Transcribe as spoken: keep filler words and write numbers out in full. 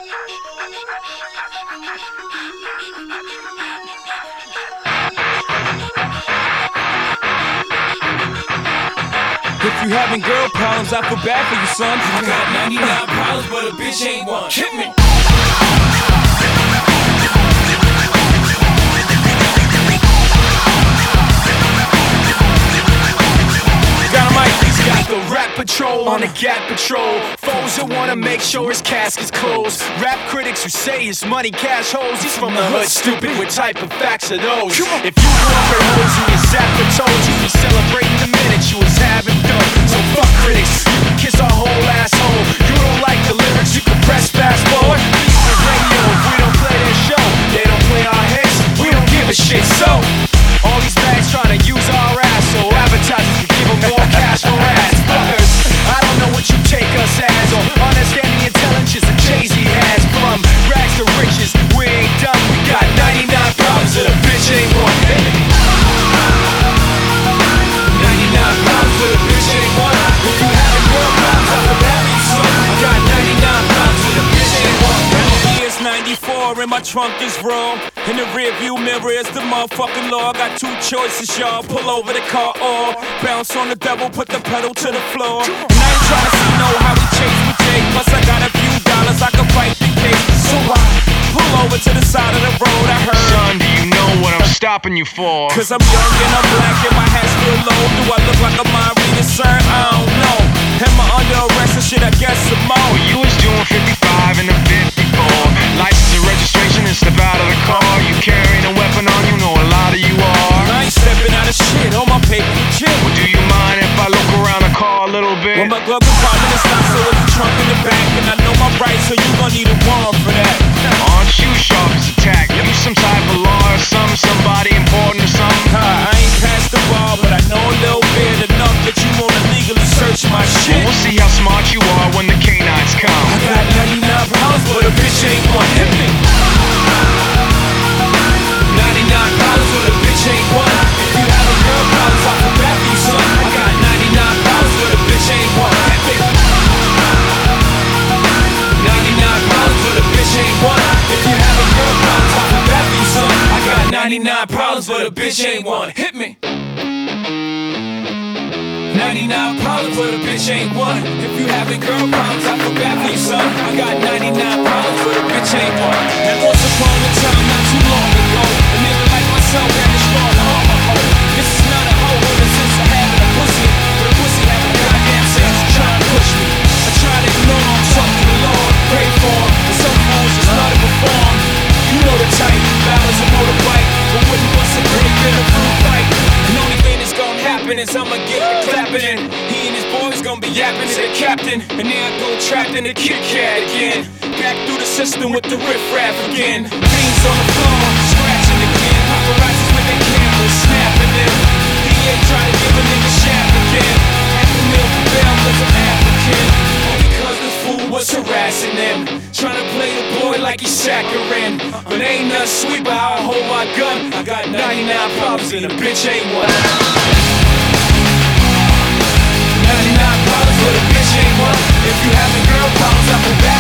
If you having girl problems, I feel bad for you, son. I got ninety-nine problems, but a bitch ain't one. Hit me. Dynamite's got the rap patrol on the Gap Patrol. Foes that wanna make sure his casket's closed. Rap critics who say his money cash holes. He's from the hood, stupid. What type of facts are those? If you grew up at hoes and your zapper told you, you celebrating the minute you was having dough. So fuck critics, you can kiss our whole asshole. You don't like the lyrics, you can press fast forward. Leave the radio if we don't play their show. They don't play our hits, we don't give a shit. So all these bags trying to use our ass, so advertisers can give them more cash for ass. Fuckers, I don't know what you take us as, or understand the intelligence that Jay-Z has. From rags to riches, we ain't done. We got ninety-nine problems that a bitch ain't one. ninety-nine problems that a bitch ain't one. If you having girl problems, I'm the happy son. I got ninety-nine problems that a bitch ain't one. Years ninety-four and my trunk is raw. In the rear view mirror is the motherfucking law. I got two choices, y'all. Pull over the car or bounce on the devil, put the pedal to the floor. And I ain't tryna see no how we chase with Jake. Plus I got a few dollars, I can fight the case. So I pull over to the side of the road. I heard, son, do you know what I'm stopping you for? Cause I'm young and I'm black and my hat's real low. Do I look like a mind reader, sir? I don't know. Am I under arrest or shit? I guess some more. Well, you was doing fifty-five and a fifty-four. License and registration and step out of the car. You carrying a weapon on you, know a lot of you are. I ain't stepping out of shit, on my paper legit. Well, do you mind if I look around the car a little bit? Well, my glove compartment is locked, so it's a trunk in the back. And I know my rights, so you gon' need a warrant for that. Aren't you sharp as a tack? You some type of law or something, somebody important or something? Huh, I ain't past the bar, but I know a little bit enough that you wanna legally search my shit. Well, we'll see how smart you are when the canines come. I got ninety-nine pounds, but a bitch ain't one. Hit me. ninety-nine pounds, but a bitch ain't one. If you have a girl problems, I feel bad for you, son. I got ninety-nine pounds, but a bitch ain't one. Hit me. ninety-nine pounds, but a bitch ain't one. If you have a girl problems, I feel bad for you, son. I got ninety-nine problems, but a bitch ain't one. Hit me. ninety-nine problems, but a bitch ain't one. If you having girl problems, I feel bad for you, son. I got ninety-nine problems, but a bitch ain't one. And once upon a time, not too long ago, a nigga like myself had to strong to harm a hoe. This is not a hoe, but it's just a having a pussy. But a pussy having goddamn sense to try and push me. I try to ignore him, talk to the Lord, pray for him. But some fools just love to perform. You know the type, battles a motorbike, but wouldn't bust a break in a food fight. And the only thing that's gonna happen is I'ma get the clapping in. He and his boys gonna be yapping to the captain. And then I go trapped in the Kit Kat again. Back through the system with the riff-raff again. Beans on the floor, scratching again. Paparazzis with their cameras snapping them. He ain't trying to give a nigga shaft again. Half a meal for bail cause I'm African. All because this fool was harassing them. Trying to play the boy like he's saccharine. But ain't nothing sweet but how I hold my gun. I got ninety-nine problems and a bitch ain't one. ninety-nine problems, but a bitch ain't one. If you having girl problems, I feel bad